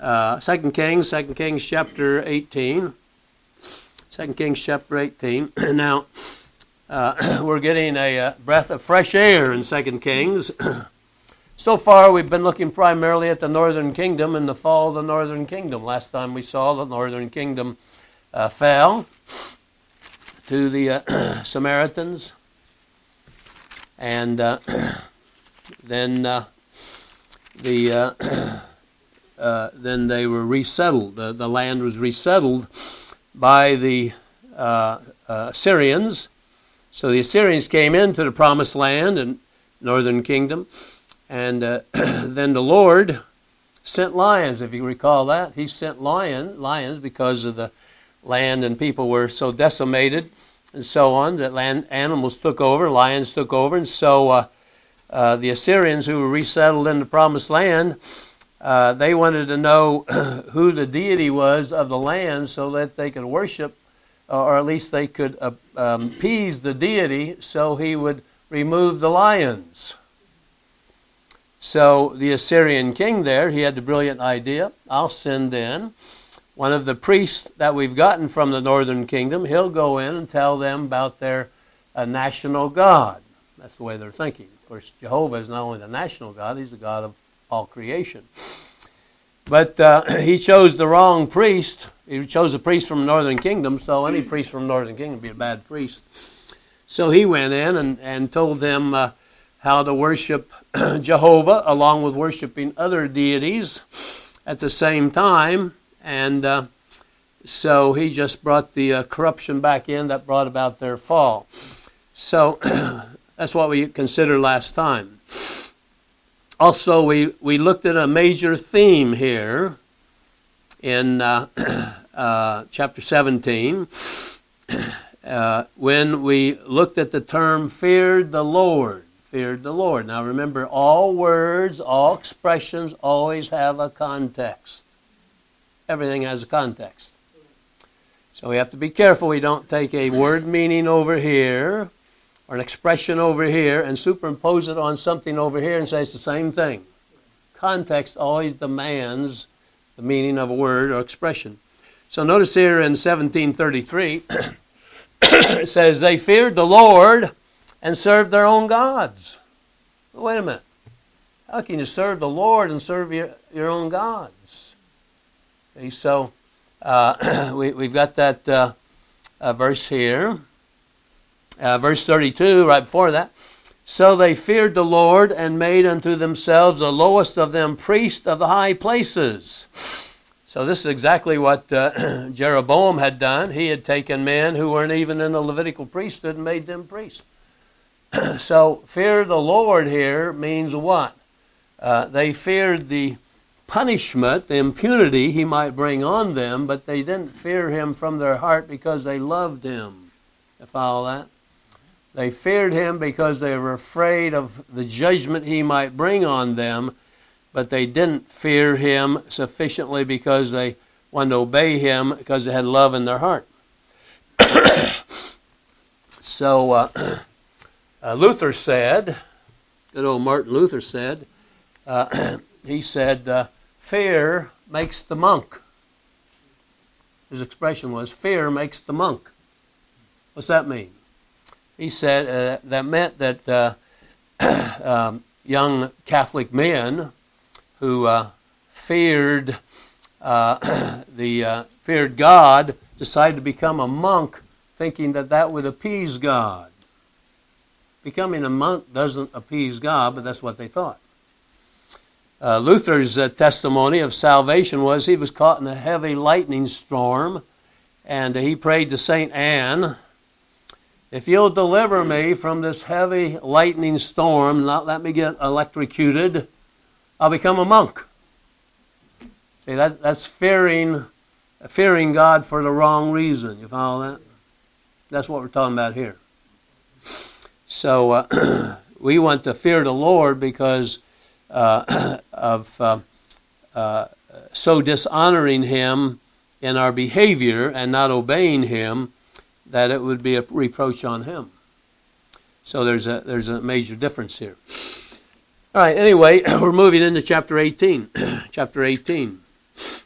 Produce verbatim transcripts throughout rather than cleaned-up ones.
uh, Second Kings, Second Kings chapter eighteen. Second Kings chapter eighteen. Now, uh, we're getting a uh, breath of fresh air in Second Kings. So far, we've been looking primarily at the northern kingdom and the fall of the northern kingdom. Last time we saw the northern kingdom uh, fell to the uh, Samaritans. And uh, then uh, the uh, uh, then they were resettled. Uh, the land was resettled by the uh, uh, Assyrians. So the Assyrians came into the promised land and northern kingdom. And uh, then the Lord sent lions, if you recall that. He sent lion, lions because of the land and people were so decimated and so on that land animals took over, lions took over. And so uh, uh, the Assyrians who were resettled in the promised land, uh, they wanted to know who the deity was of the land so that they could worship, or at least they could uh, um, appease the deity so he would remove the lions. So the Assyrian king there, he had the brilliant idea, I'll send in one of the priests that we've gotten from the northern kingdom. He'll go in and tell them about their uh, national God. That's the way they're thinking. Of course, Jehovah is not only the national God, he's the God of all creation. But uh, he chose the wrong priest. He chose a priest from the northern kingdom, so any priest from the northern kingdom would be a bad priest. So he went in and, and told them uh, how to worship Jehovah, along with worshiping other deities at the same time. And uh, so he just brought the uh, corruption back in that brought about their fall. So that's what we considered last time. Also, we, we looked at a major theme here in uh, uh, chapter seventeen uh, when we looked at the term feared the Lord. Feared the Lord. Now remember, all words, all expressions always have a context. Everything has a context. So we have to be careful we don't take a word meaning over here or an expression over here and superimpose it on something over here and say it's the same thing. Context always demands the meaning of a word or expression. So notice here in seventeen thirty-three, it says, they feared the Lord and serve their own gods. Wait a minute. How can you serve the Lord and serve your, your own gods? Okay, so uh, we, we've got that uh, uh, verse here. Uh, verse thirty-two, right before that. So they feared the Lord and made unto themselves the lowest of them priests of the high places. So this is exactly what uh, Jeroboam had done. He had taken men who weren't even in the Levitical priesthood and made them priests. So, fear the Lord here means what? Uh, they feared the punishment, the impunity he might bring on them, but they didn't fear him from their heart because they loved him. You follow that? They feared him because they were afraid of the judgment he might bring on them, but they didn't fear him sufficiently because they wanted to obey him because they had love in their heart. So, uh, Uh, Luther said, good old Martin Luther said, uh, he said, uh, fear makes the monk. His expression was, fear makes the monk. What's that mean? He said uh, that meant that uh, um, young Catholic men who uh, feared uh, the uh, feared God decided to become a monk, thinking that that would appease God. Becoming a monk doesn't appease God, but that's what they thought. Uh, Luther's uh, testimony of salvation was he was caught in a heavy lightning storm, and uh, he prayed to Saint Anne, if you'll deliver me from this heavy lightning storm, not let me get electrocuted, I'll become a monk. See, that's, that's fearing, fearing God for the wrong reason. You follow that? That's what we're talking about here. So uh, we want to fear the Lord because uh, of uh, uh, so dishonoring him in our behavior and not obeying him that it would be a reproach on him. So there's a there's a major difference here. All right, anyway, we're moving into chapter eighteen. Chapter eighteen.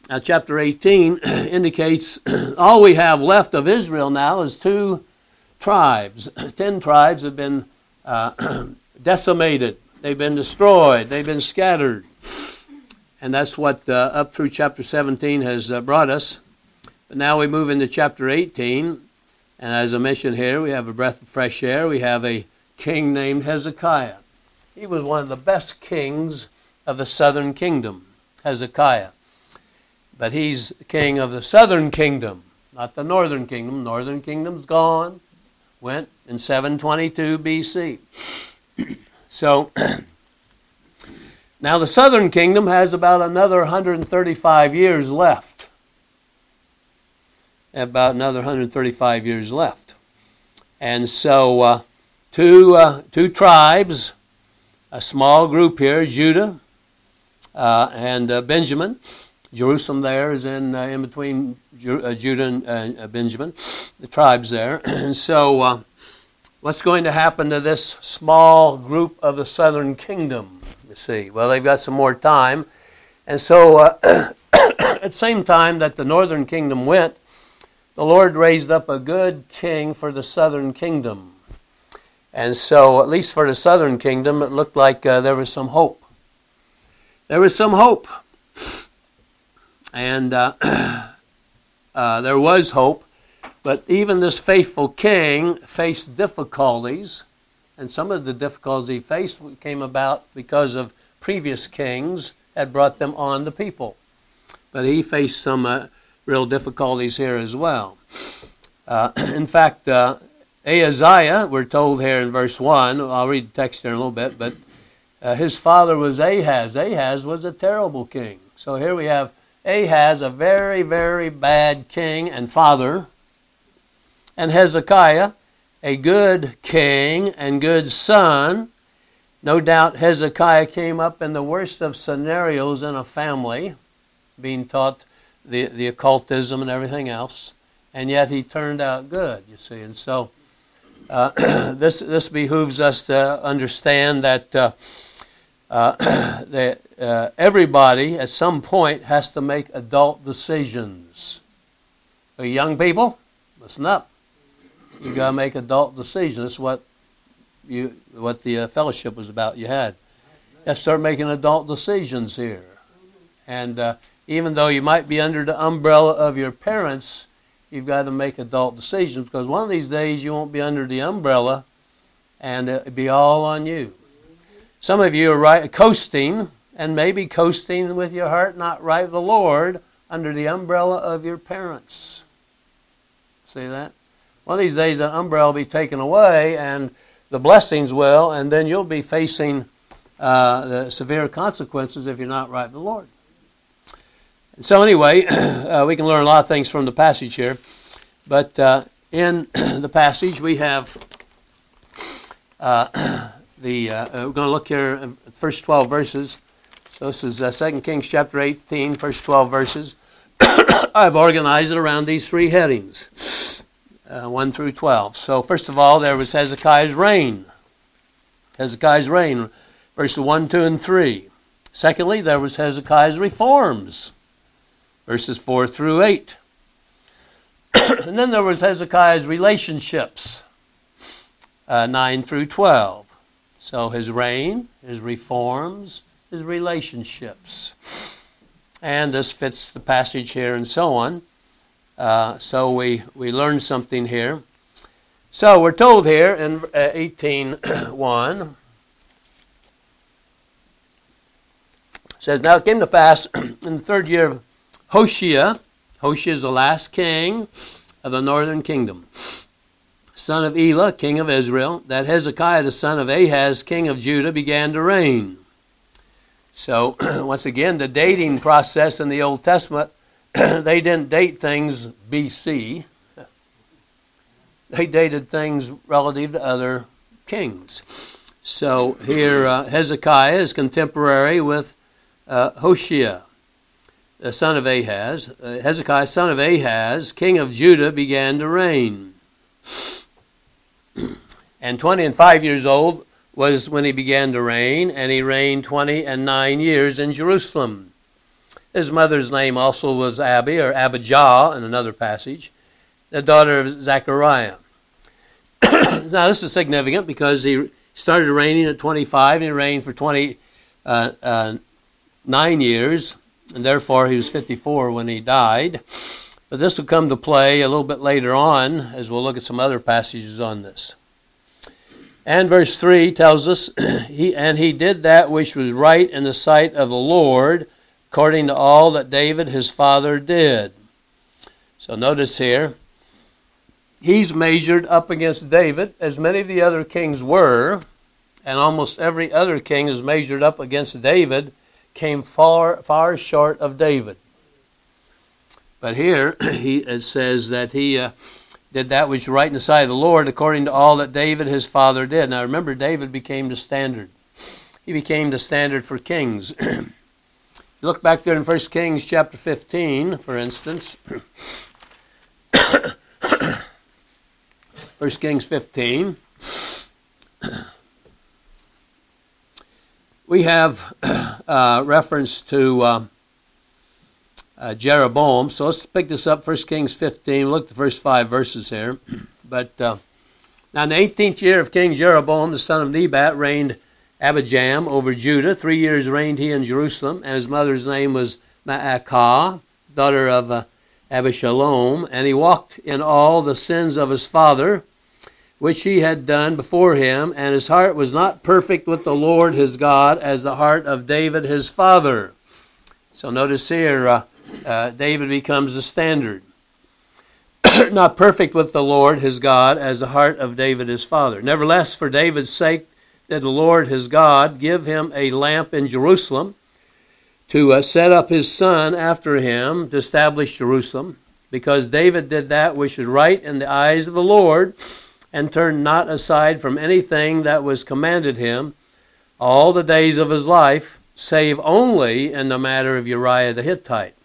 Now, chapter eighteen indicates all we have left of Israel now is two tribes. Ten tribes have been uh, decimated. They've been destroyed. They've been scattered. And that's what uh, up through chapter seventeen has uh, brought us. But now we move into chapter eighteen. And as I mentioned here, we have a breath of fresh air. We have a king named Hezekiah. He was one of the best kings of the southern kingdom, Hezekiah. But he's king of the southern kingdom, not the northern kingdom. Northern kingdom's gone, went in seven twenty-two B C. So now the southern kingdom has about another one hundred thirty-five years left. About another one hundred thirty-five years left. And so uh, two, uh, two tribes, a small group here, Judah uh, and uh, Benjamin. Jerusalem there is in uh, in between Ju- uh, Judah and uh, Benjamin, the tribes there. And so uh, what's going to happen to this small group of the southern kingdom, you see? Well, they've got some more time. And so uh, at the same time that the northern kingdom went, the Lord raised up a good king for the southern kingdom. And so, at least for the southern kingdom, it looked like uh, there was some hope. There was some hope. And uh, uh, there was hope. But even this faithful king faced difficulties. And some of the difficulties he faced came about because of previous kings had brought them on the people. But he faced some uh, real difficulties here as well. Uh, in fact, uh, Ahaziah, we're told here in verse one, I'll read the text here in a little bit, but uh, his father was Ahaz. Ahaz was a terrible king. So here we have Ahaz, a very, very bad king and father, and Hezekiah, a good king and good son. No doubt Hezekiah came up in the worst of scenarios in a family, being taught the, the occultism and everything else, and yet he turned out good, you see. And so uh, this this behooves us to understand that uh, uh, that uh, everybody at some point has to make adult decisions. So young people, listen up. You got to make adult decisions. That's what you what the uh, fellowship was about. You had. You have to start making adult decisions here, and. Uh, Even though you might be under the umbrella of your parents, you've got to make adult decisions, because one of these days you won't be under the umbrella and it'll be all on you. Some of you are right, coasting, and maybe coasting with your heart not right with the Lord, under the umbrella of your parents. See that? One of these days the umbrella will be taken away and the blessings will, and then you'll be facing uh, the severe consequences if you're not right with the Lord. So anyway, uh, we can learn a lot of things from the passage here. But uh, in the passage we have uh, the, uh, we're going to look here at the first twelve verses. So this is uh, Second Kings chapter eighteen, first twelve verses. I've organized it around these three headings, uh, one through twelve. So first of all, there was Hezekiah's reign. Hezekiah's reign, verses one, two, and three. Secondly, there was Hezekiah's reforms. Verses four through eight. And then there was Hezekiah's relationships, uh, nine through twelve. So his reign, his reforms, his relationships. And this fits the passage here and so on. Uh, so we, we learned something here. So we're told here in uh, eighteen one, it says, "Now it came to pass in the third year of Hoshea," Hoshea is the last king of the northern kingdom, "son of Elah, king of Israel, that Hezekiah the son of Ahaz, king of Judah, began to reign." So, once again, the dating process in the Old Testament, they didn't date things B C. They dated things relative to other kings. So here, uh, Hezekiah is contemporary with uh, Hoshea, the son of Ahaz. Uh, Hezekiah, son of Ahaz, king of Judah, began to reign. And twenty and five years old was when he began to reign, and he reigned twenty and nine years in Jerusalem. His mother's name also was Abi, or Abijah in another passage, the daughter of Zechariah. Now this is significant because he started reigning at twenty-five, and he reigned for twenty-nine years, and therefore he was fifty-four when he died. But this will come to play a little bit later on, as we'll look at some other passages on this. And verse three tells us, he, and he did that which was right in the sight of the Lord, according to all that David his father did. So notice here, he's measured up against David, as many of the other kings were, and almost every other king who's measured up against David came far, far short of David. But here he, it says that he uh, did that which was right in the sight of the Lord, according to all that David his father did. Now remember, David became the standard. He became the standard for kings. Look back there in First Kings chapter fifteen, for instance. First Kings fifteen. We have uh, reference to uh, uh, Jeroboam. So let's pick this up, First Kings fifteen. Look at the first five verses here. But uh, now in the eighteenth year of King Jeroboam, the son of Nebat, reigned Abijam over Judah. Three years reigned he in Jerusalem, and his mother's name was Maacah, daughter of uh, Abishalom. And he walked in all the sins of his father, which he had done before him, and his heart was not perfect with the Lord his God, as the heart of David his father. So notice here, uh, uh, David becomes the standard. Not perfect with the Lord his God, as the heart of David his father. Nevertheless, for David's sake, did the Lord his God give him a lamp in Jerusalem to uh, set up his son after him to establish Jerusalem, because David did that which was right in the eyes of the Lord, and turned not aside from anything that was commanded him all the days of his life, save only in the matter of Uriah the Hittite.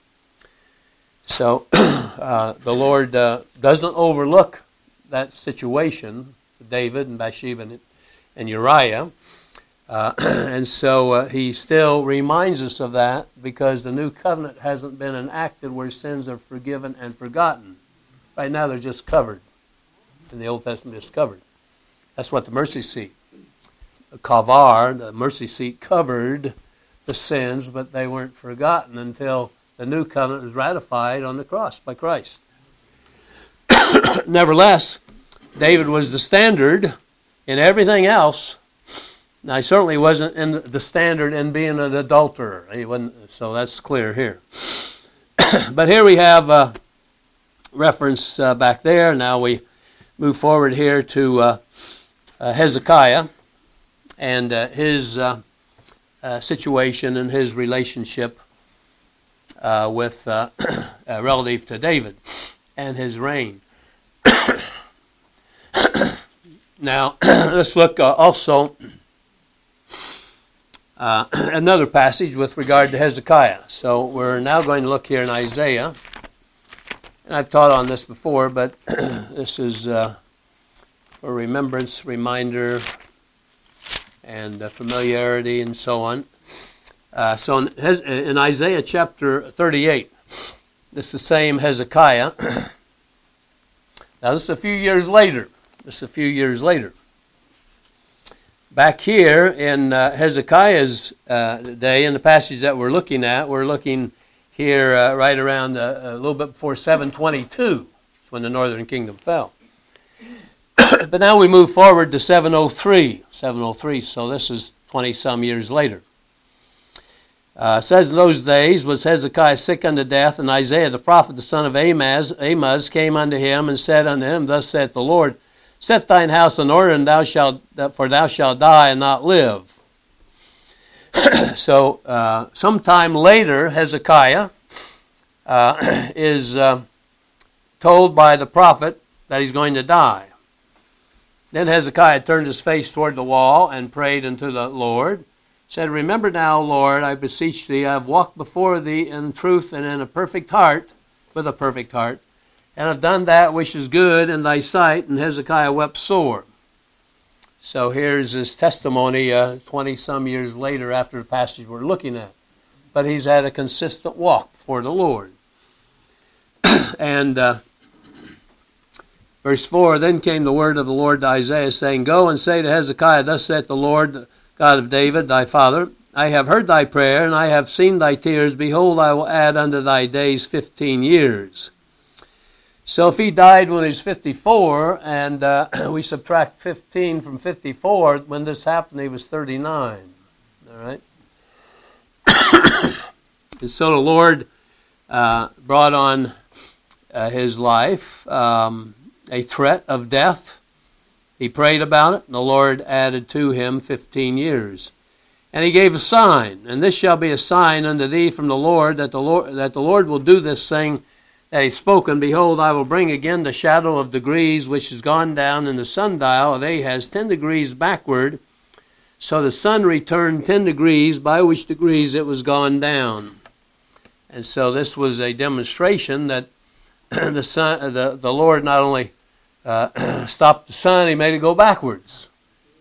So uh, the Lord uh, doesn't overlook that situation, David and Bathsheba and and Uriah. Uh, and so uh, he still reminds us of that, because the new covenant hasn't been enacted where sins are forgiven and forgotten. Right now they're just covered. In the Old Testament, just covered. That's what the mercy seat, the kavar, the mercy seat, covered the sins, but they weren't forgotten until the new covenant was ratified on the cross by Christ. Nevertheless, David was the standard in everything else. Now, he certainly wasn't in the standard in being an adulterer. He wasn't, so that's clear here. But here we have a reference uh, back there. Now we move forward here to uh, uh, Hezekiah and uh, his uh, uh, situation and his relationship uh, with uh, uh, relative to David and his reign. Now, let's look uh, also uh, another passage with regard to Hezekiah. So we're now going to look here in Isaiah. And I've taught on this before, but this is uh, a remembrance, reminder, and uh, familiarity, and so on. Uh, so in, Hez- in Isaiah chapter thirty-eight, this is the same Hezekiah. Now this is a few years later. This is a few years later. Back here in uh, Hezekiah's uh, day, in the passage that we're looking at, we're looking here uh, right around uh, a little bit before seven twenty-two, when the northern kingdom fell. But now we move forward to seven oh three. seven oh three, so this is twenty-some years later. Uh, it says, in those days was Hezekiah sick unto death, and Isaiah the prophet, the son of Amoz, Amoz came unto him and said unto him, Thus saith the Lord, Set thine house in order, and thou shalt, for thou shalt die and not live. So, uh, sometime later, Hezekiah uh, is uh, told by the prophet that he's going to die. Then Hezekiah turned his face toward the wall and prayed unto the Lord, said, Remember now, Lord, I beseech thee, I have walked before thee in truth and in a perfect heart, with a perfect heart, and have done that which is good in thy sight. And Hezekiah wept sore. So here's his testimony uh, twenty-some years later after the passage we're looking at. but he's had a consistent walk for the Lord. And uh, verse four, then came the word of the Lord to Isaiah, saying, Go and say to Hezekiah, Thus saith the Lord God of David, thy father, I have heard thy prayer, and I have seen thy tears. Behold, I will add unto thy days fifteen years. So if he died when he was fifty-four, and uh, we subtract fifteen from fifty-four, when this happened, he was thirty-nine. All right? And so the Lord uh, brought on uh, his life um, a threat of death. He prayed about it, and the Lord added to him fifteen years. And he gave a sign, and this shall be a sign unto thee from the Lord, that the Lord, that the Lord will do this thing that he's spoken. Behold, I will bring again the shadow of degrees, which is gone down in the sundial of Ahaz ten degrees backward. So the sun returned ten degrees, by which degrees it was gone down. And so this was a demonstration that the sun, the, the Lord not only uh, stopped the sun, he made it go backwards.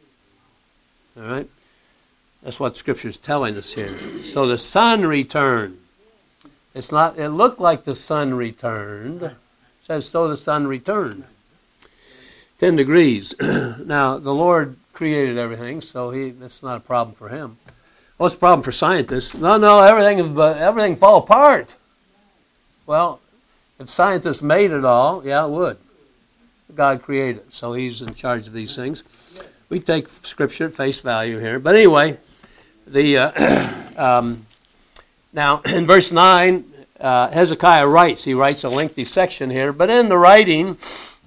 All right? That's what Scripture is telling us here. So the sun returned. It's not. It looked like the sun returned. It says, so the sun returned. Ten degrees. Now, the Lord created everything, so he that's not a problem for him. What's the problem for scientists? No, no, everything, uh, everything fall apart. Well, if scientists made it all, yeah, it would. God created it, so he's in charge of these things. We take Scripture at face value here. But anyway, the uh, um, now in verse nine, uh, Hezekiah writes. He writes a lengthy section here. But in the writing,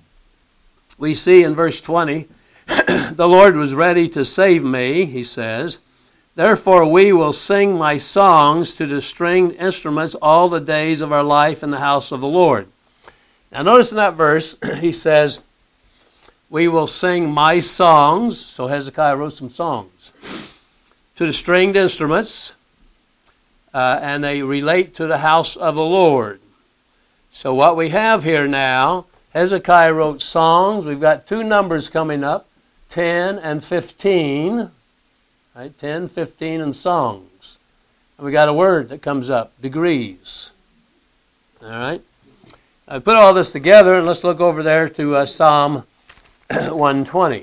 we see in verse twenty, the Lord was ready to save me, he says. Therefore we will sing my songs to the stringed instruments all the days of our life in the house of the Lord. Now notice in that verse, he says, we will sing my songs. So Hezekiah wrote some songs to the stringed instruments, uh, and they relate to the house of the Lord. So what we have here now, Hezekiah wrote songs. We've got two numbers coming up, ten and fifteen. Right? ten, fifteen, and songs. And we got a word that comes up, degrees. All right? I put all this together, and let's look over there to uh, Psalm one twenty.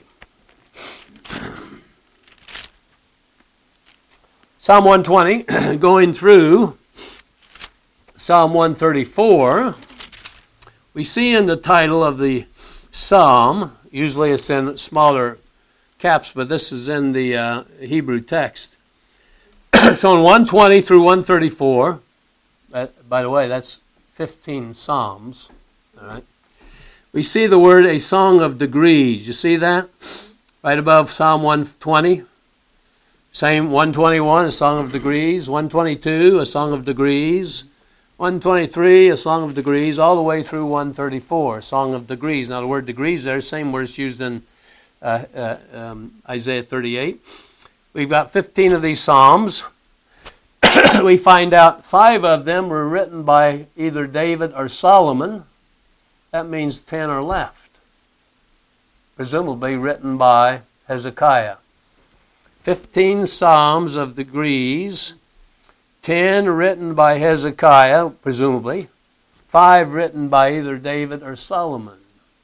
Psalm one twenty, going through Psalm one thirty-four, we see in the title of the psalm, usually it's in smaller caps, but this is in the uh, Hebrew text. So in one twenty through one thirty-four, uh, by the way, that's fifteen psalms, all right? We see the word a song of degrees. You see that? Right above Psalm one twenty. Same one twenty-one, a song of degrees. one twenty-two, a song of degrees. one twenty-three, a song of degrees, all the way through one thirty-four, a song of degrees. Now the word degrees there, same word is used in uh, uh, um, Isaiah thirty-eight. We've got fifteen of these psalms. We find out five of them were written by either David or Solomon. That means ten are left. Presumably written by Hezekiah. Fifteen psalms of degrees. Ten written by Hezekiah, presumably. Five written by either David or Solomon.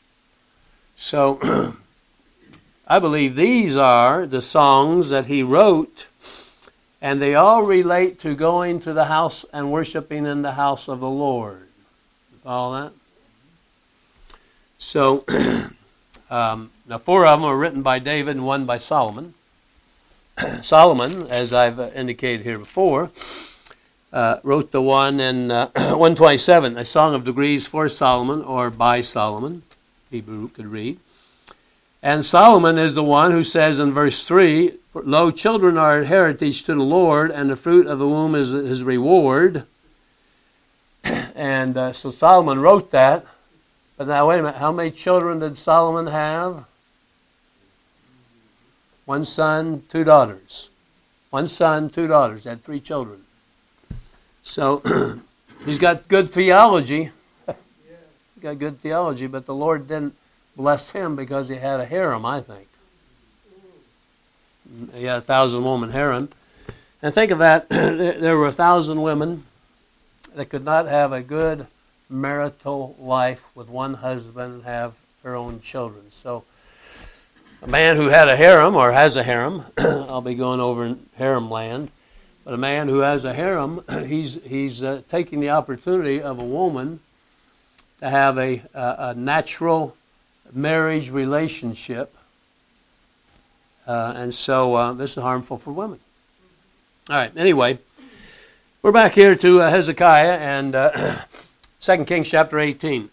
So, I believe these are the songs that he wrote, and they all relate to going to the house and worshiping in the house of the Lord. Follow that? So, um, now four of them are written by David and one by Solomon. Solomon, as I've indicated here before, uh, wrote the one in uh, one twenty-seven, a song of degrees for Solomon, or by Solomon, Hebrew could read. And Solomon is the one who says in verse three, Lo, children are a heritage to the Lord, and the fruit of the womb is his reward. And uh, so Solomon wrote that. But now, wait a minute. How many children did Solomon have? One son, two daughters. One son, two daughters. He had three children. So, he's got good theology. He's got good theology, but the Lord didn't bless him because he had a harem, I think. He had a thousand-woman harem. And think of that, there were a thousand women that could not have a good marital life with one husband and have their own children. So a man who had a harem, or has a harem, I'll be going over in harem land, but a man who has a harem, he's, he's uh, taking the opportunity of a woman to have a, a, a natural marriage relationship. Uh, and so uh, this is harmful for women. All right, anyway, we're back here to uh, Hezekiah and uh, Second Kings chapter eighteen.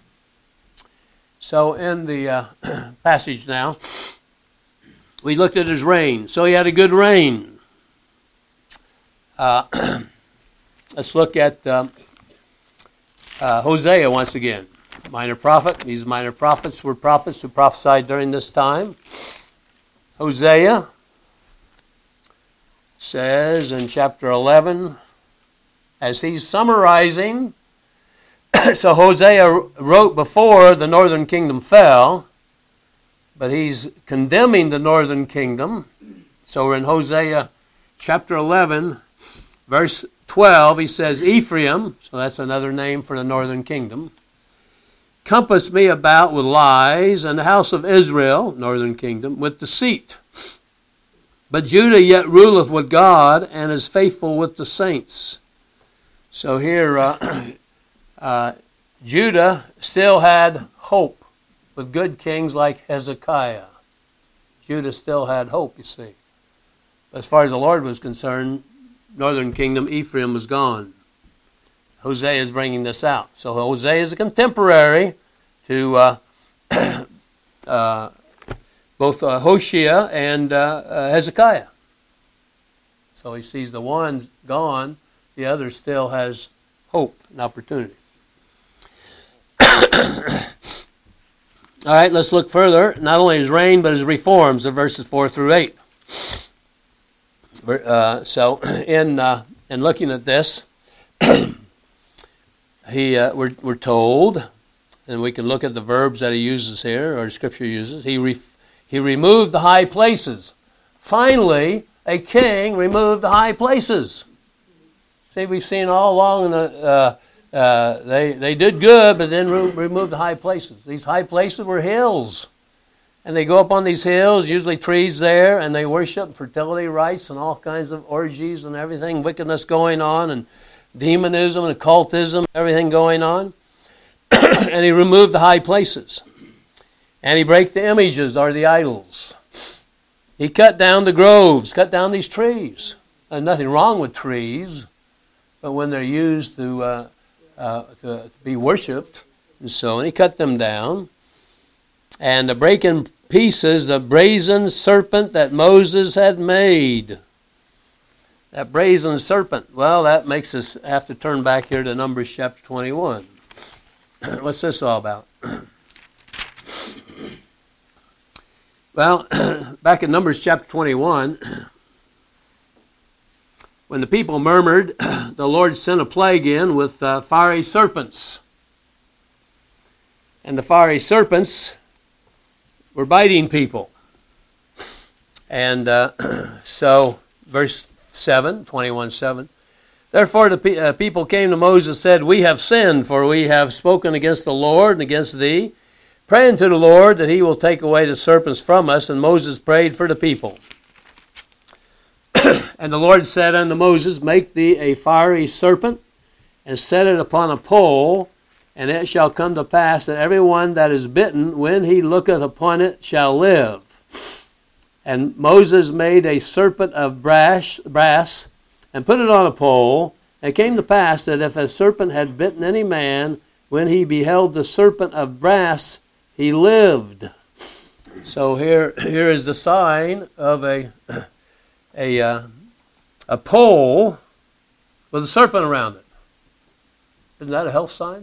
So in the uh, passage now, we looked at his reign. So he had a good reign. Uh, let's look at uh, uh, Hosea once again. Minor prophet. These minor prophets were prophets who prophesied during this time. Hosea says in chapter eleven, as he's summarizing, so Hosea wrote before the northern kingdom fell, but he's condemning the northern kingdom. So we're in Hosea chapter eleven, verse twelve, he says, Ephraim, so that's another name for the northern kingdom, compassed me about with lies, and the house of Israel, northern kingdom, with deceit. But Judah yet ruleth with God, and is faithful with the saints. So here, uh, uh, Judah still had hope with good kings like Hezekiah. Judah still had hope, you see. As far as the Lord was concerned, northern kingdom, Ephraim was gone. Hosea is bringing this out. So Hosea is a contemporary to uh, uh, both uh, Hoshea and uh, uh, Hezekiah. So he sees the one gone, the other still has hope and opportunity. All right, let's look further. Not only his reign, but his reforms of verses four through eight. Uh, so in uh, in looking at this, he uh, we're, we're told, and we can look at the verbs that he uses here, or Scripture uses. He re, he removed the high places. Finally, a king removed the high places. See, we've seen all along in the uh, uh, they they did good, but then re- removed the high places. These high places were hills, and they go up on these hills, usually trees there, and they worship fertility rites and all kinds of orgies and everything, wickedness going on, and demonism and occultism, everything going on. And he removed the high places. And he broke the images, or the idols. He cut down the groves, cut down these trees. There's nothing wrong with trees, but when they're used to, uh, uh, to be worshipped, and so and he cut them down. And to break in pieces the brazen serpent that Moses had made. That brazen serpent, well, that makes us have to turn back here to Numbers chapter twenty-one. What's this all about? Well, back in Numbers chapter twenty-one, when the people murmured, the Lord sent a plague in with uh, fiery serpents. And the fiery serpents were biting people. And uh, so, verse seven, twenty-one seven, therefore the pe- uh, people came to Moses and said, we have sinned, for we have spoken against the Lord and against thee. Pray unto the Lord that he will take away the serpents from us. And Moses prayed for the people. And the Lord said unto Moses, make thee a fiery serpent, and set it upon a pole, and it shall come to pass that every one that is bitten, when he looketh upon it, shall live. And Moses made a serpent of brass, brass, and put it on a pole. And it came to pass that if a serpent had bitten any man, when he beheld the serpent of brass, he lived. So here, here is the sign of a a uh, a pole with a serpent around it. Isn't that a health sign?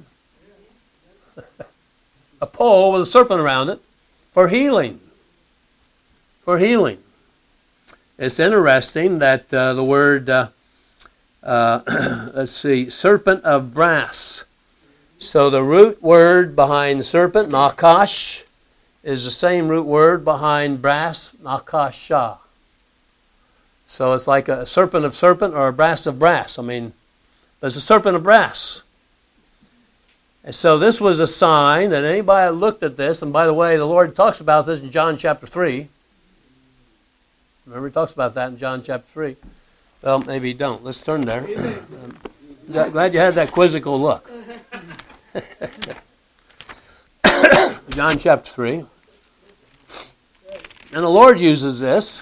A pole with a serpent around it for healing. For healing. It's interesting that uh, the word, uh, uh, let's see, serpent of brass. So the root word behind serpent, nakash, is the same root word behind brass, nakasha. So it's like a serpent of serpent or a brass of brass. I mean, there's a serpent of brass. And so this was a sign that anybody that looked at this, and by the way, the Lord talks about this in John chapter three. Remember, he talks about that in John chapter three. Well, maybe you don't. Let's turn there. Um, glad you had that quizzical look. John chapter three. And the Lord uses this.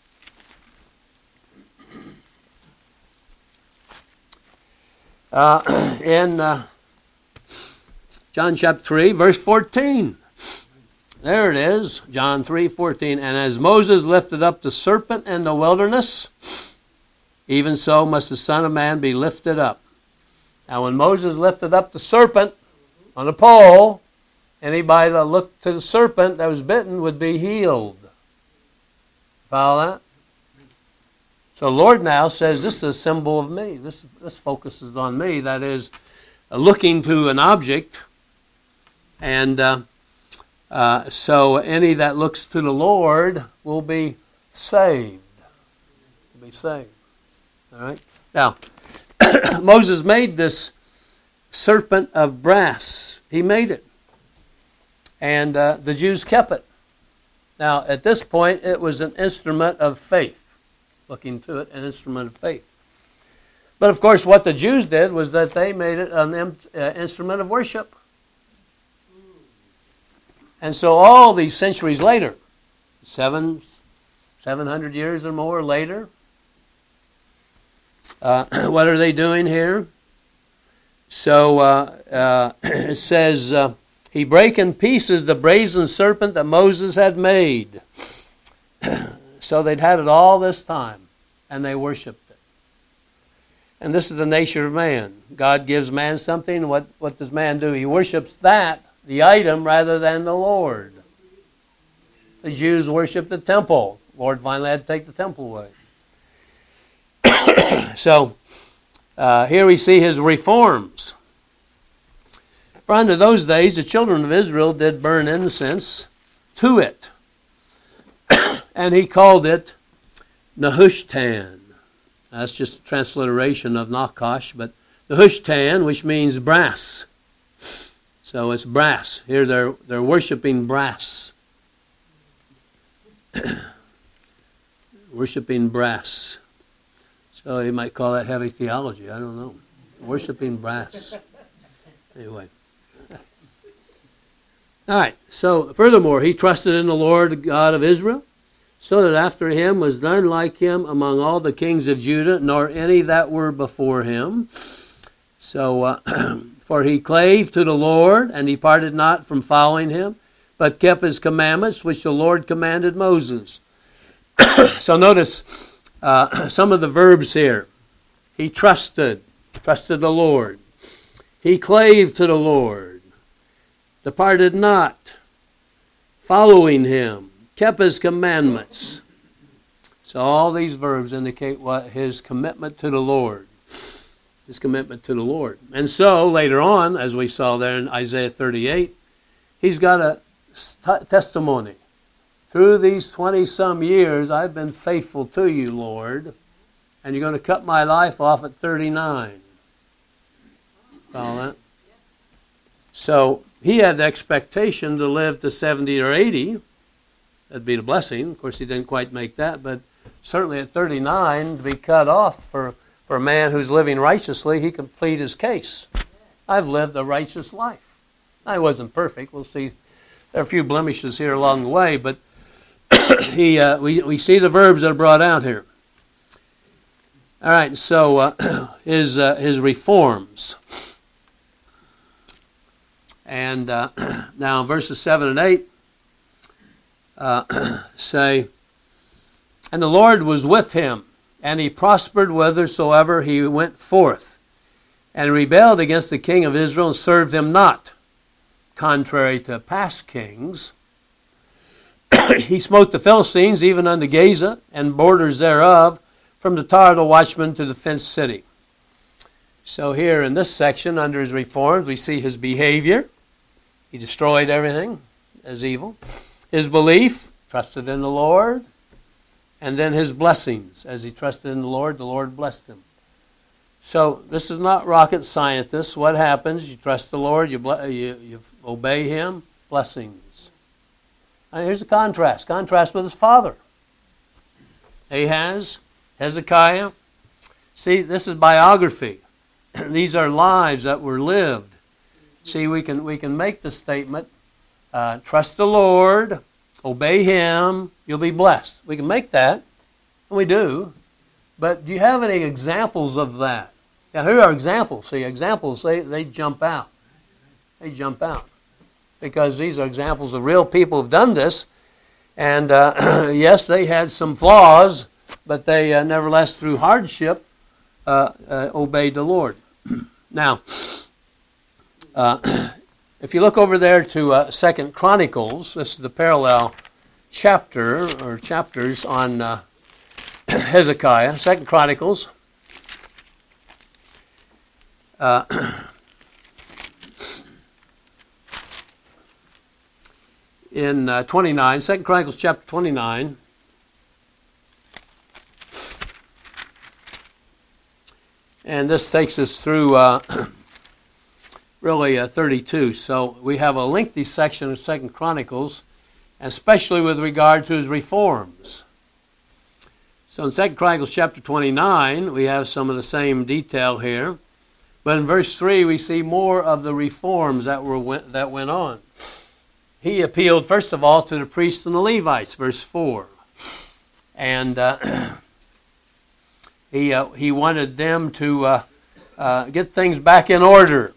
Uh, in uh, John chapter three, verse fourteen. There it is, John three fourteen. And as Moses lifted up the serpent in the wilderness, even so must the Son of Man be lifted up. Now when Moses lifted up the serpent on a pole, anybody that looked to the serpent that was bitten would be healed. Follow that? So the Lord now says, this is a symbol of me. This, this focuses on me. That is, uh, looking to an object. And uh, uh, so any that looks to the Lord will be saved. Will be saved. All right? Now, Moses made this serpent of brass. He made it. And uh, the Jews kept it. Now, at this point, it was an instrument of faith. Looking to it, an instrument of faith. But of course, what the Jews did was that they made it an uh, instrument of worship. And so all these centuries later, seven, seven hundred years or more later, uh, what are they doing here? So uh, uh, it says, uh, he brake in pieces the brazen serpent that Moses had made. So they'd had it all this time, and they worshipped it. And this is the nature of man. God gives man something, what, what does man do? He worships that, the item, rather than the Lord. The Jews worshiped the temple. The Lord finally had to take the temple away. So, uh, here we see his reforms. For unto those days the children of Israel did burn incense to it. And he called it Nehushtan. That's just a transliteration of Nakash, but Nehushtan, which means brass. So it's brass. Here they're they're worshiping brass. Worshiping brass. So you might call that heavy theology. I don't know. Worshiping brass. Anyway. All right. So furthermore, he trusted in the Lord God of Israel, so that after him was none like him among all the kings of Judah, nor any that were before him. So, uh, for he clave to the Lord, and departed not from following him, but kept his commandments, which the Lord commanded Moses. So notice uh, some of the verbs here. He trusted, trusted the Lord. He clave to the Lord, departed not, following him, kept his commandments. So all these verbs indicate what his commitment to the Lord. His commitment to the Lord. And so later on, as we saw there in Isaiah thirty-eight, he's got a t- testimony. Through these twenty-some years, I've been faithful to you, Lord, and you're going to cut my life off at thirty-nine. Follow that? So he had the expectation to live to seventy or eighty. That'd be the blessing. Of course, he didn't quite make that, but certainly at thirty-nine, to be cut off for, for a man who's living righteously, he can plead his case. I've lived a righteous life. I wasn't perfect. We'll see. There are a few blemishes here along the way, but he uh, we, we see the verbs that are brought out here. All right, so uh, his, uh, his reforms. And uh, now verses seven and eight. Uh, say, and the Lord was with him, and he prospered whithersoever he went forth, and rebelled against the king of Israel, and served him not, contrary to past kings. He smote the Philistines, even unto Gaza, and borders thereof, from the tower of the watchman to the fenced city. So here in this section, under his reforms, we see his behavior. He destroyed everything as evil. His belief, trusted in the Lord. and then his blessings. As he trusted in the Lord, the Lord blessed him. So this is not rocket scientists. What happens? You trust the Lord, you, ble- you, you obey him, blessings. And here's the contrast. Contrast with his father. Ahaz, Hezekiah. See, this is biography. These are lives that were lived. See, we can we can make the statement, uh, trust the Lord, obey him, you'll be blessed. We can make that, and we do. But do you have any examples of that? Now, here are examples. See, examples, they, they jump out. They jump out. Because these are examples of real people who've done this. And uh, yes, they had some flaws, but they uh, nevertheless, through hardship, uh, uh, obeyed the Lord. Now, uh, if you look over there to uh, Second Chronicles, this is the parallel chapter or chapters on uh, Hezekiah. Second Chronicles. Uh, in uh, twenty-nine, Second Chronicles chapter twenty-nine. And this takes us through uh, really uh, thirty-two. So we have a lengthy section of Second Chronicles, especially with regard to his reforms. So in Second Chronicles chapter twenty-nine, we have some of the same detail here. But in verse three, we see more of the reforms that were that went on. He appealed, first of all, to the priests and the Levites, verse four. And uh, he uh, he wanted them to uh, uh, get things back in order.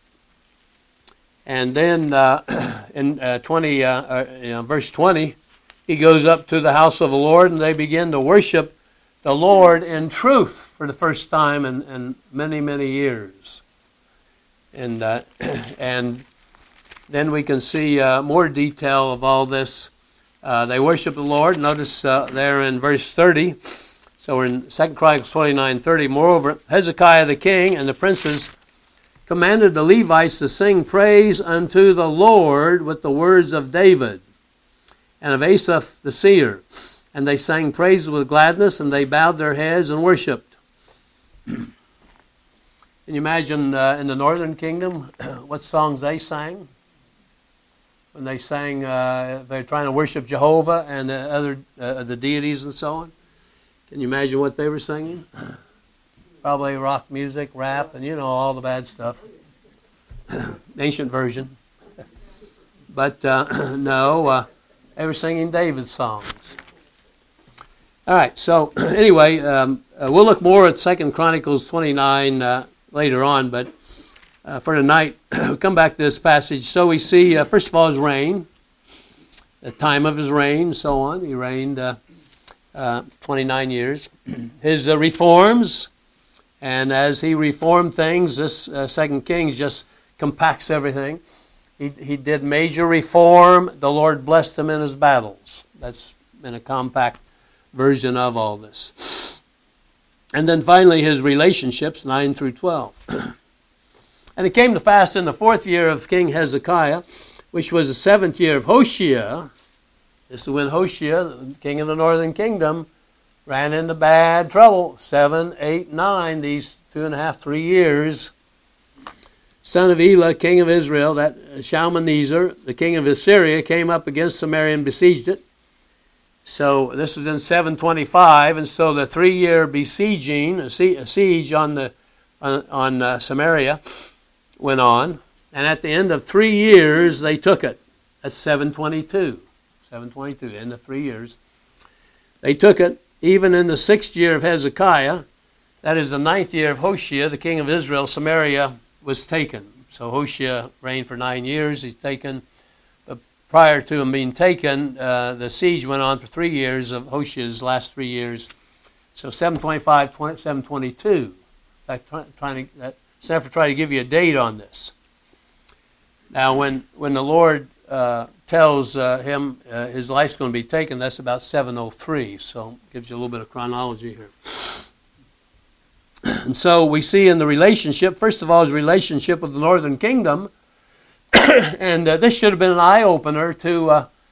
And then uh, in uh, twenty, uh, uh, you know, verse twenty, he goes up to the house of the Lord, and they begin to worship the Lord in truth for the first time in, in many, many years. And uh, and then we can see uh, more detail of all this. Uh, they worship the Lord. Notice uh, there in verse thirty. So we're in Second Chronicles twenty-nine thirty. Moreover, Hezekiah the king and the princes commanded the Levites to sing praise unto the Lord with the words of David and of Asaph the seer. And they sang praises with gladness, and they bowed their heads and worshipped. Can you imagine uh, in the northern kingdom what songs they sang? When they sang, uh, they're trying to worship Jehovah and the other uh, the deities and so on. Can you imagine what they were singing? Probably rock music, rap, and you know, all the bad stuff. Ancient version. But uh, no, uh, they were singing David's songs. All right, so anyway, um, uh, we'll look more at Second Chronicles twenty-nine uh, later on, but uh, for tonight, we'll come back to this passage. So we see, uh, first of all, his reign, the time of his reign, and so on. He reigned uh, uh, twenty-nine years. His uh, reforms, and as he reformed things, this uh, Second Kings just compacts everything. He, he did major reform. The Lord blessed him in his battles. That's in a compact version of all this. And then finally his relationships, nine through twelve. And it came to pass in the fourth year of King Hezekiah, which was the seventh year of Hoshea. This is when Hoshea, the king of the northern kingdom, ran into bad trouble. Seven, eight, nine, these two and a half, three years. Son of Elah, king of Israel, that Shalmaneser, the king of Assyria, came up against Samaria and besieged it. So this is in seven twenty-five, and so the three-year besieging, a siege on the on, on uh, Samaria, went on, and at the end of three years they took it. That's seven twenty-two, seven twenty-two. End of three years, they took it. Even in the sixth year of Hezekiah, that is the ninth year of Hoshea, the king of Israel, Samaria was taken. So Hoshea reigned for nine years. He's taken. Prior to him being taken, uh, the siege went on for three years of Hoshea's last three years. So seven twenty-five, seven twenty-two. Like trying to, that, Sanford tried to give you a date on this. Now, when when the Lord uh, tells uh, him uh, his life's going to be taken, that's about seven oh three. So it gives you a little bit of chronology here. And so we see in the relationship, first of all, his relationship with the northern kingdom. And uh, this should have been an eye-opener to uh,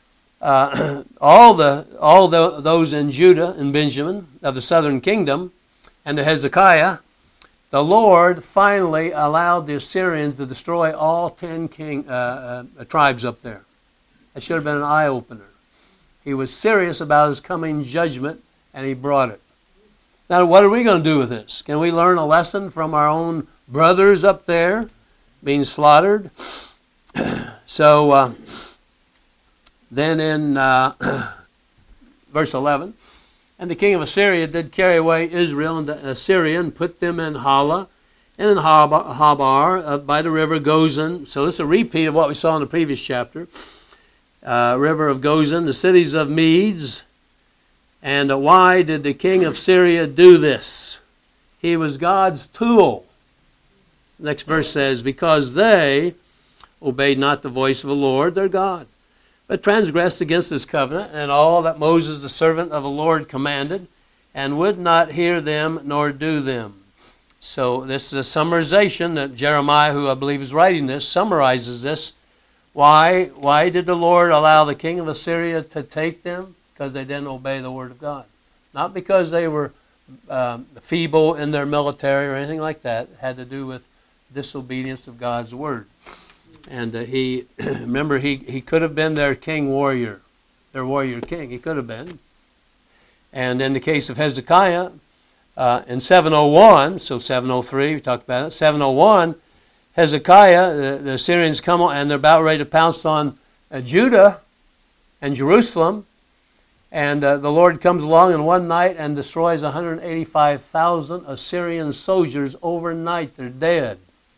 uh, all the all the, those in Judah and Benjamin of the southern kingdom, and to Hezekiah, the Lord finally allowed the Assyrians to destroy all ten king uh, uh, tribes up there. That should have been an eye-opener. He was serious about his coming judgment, and he brought it. Now, what are we going to do with this? Can we learn a lesson from our own brothers up there being slaughtered? So, uh, then in uh, verse eleven, and the king of Assyria did carry away Israel into Assyria and put them in Hala and in Habar, Habar uh, by the river Gozan. So this is a repeat of what we saw in the previous chapter. Uh, river of Gozan, the cities of Medes. And uh, why did the king of Syria do this? He was God's tool. Next verse says, because they obeyed not the voice of the Lord their God, but transgressed against his covenant and all that Moses the servant of the Lord commanded, and would not hear them nor do them. So this is a summarization that Jeremiah, who I believe is writing this, summarizes this. Why, why did the Lord allow the king of Assyria to take them? Because they didn't obey the word of God. Not because they were um, feeble in their military or anything like that. It had to do with disobedience of God's word. And uh, he, remember, he, he could have been their king warrior, their warrior king. He could have been. And in the case of Hezekiah, uh, in seven oh one, so seven oh three, we talked about it, seven oh one, Hezekiah, the, the Assyrians come on, and they're about ready to pounce on uh, Judah and Jerusalem. And uh, the Lord comes along in one night and destroys one hundred eighty-five thousand Assyrian soldiers overnight. They're dead.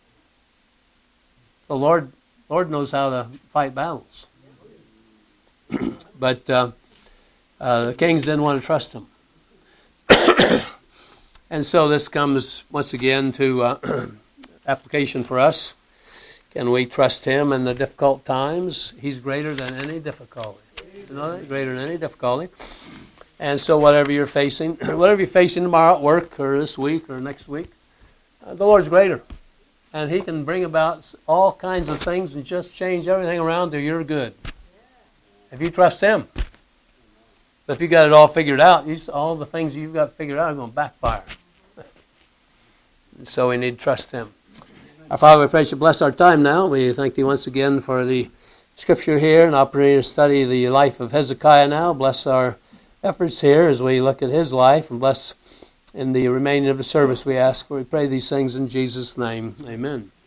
The Lord, Lord knows how to fight battles. But uh, uh, the kings didn't want to trust him. And so this comes once again to uh, application for us. Can we trust him in the difficult times? He's greater than any difficulty. You know that? Greater than any difficulty. And so whatever you're facing, whatever you're facing tomorrow at work or this week or next week, uh, the Lord's greater. And he can bring about all kinds of things and just change everything around to your good. If you trust him. But if you got it all figured out, you, all the things you've got figured out are going to backfire. And so we need to trust him. Our Father, we pray you bless our time now. We thank you once again for the scripture here and opportunity to study the life of Hezekiah now. Bless our efforts here as we look at his life, and bless in the remaining of the service we ask for. We pray these things in Jesus' name. Amen.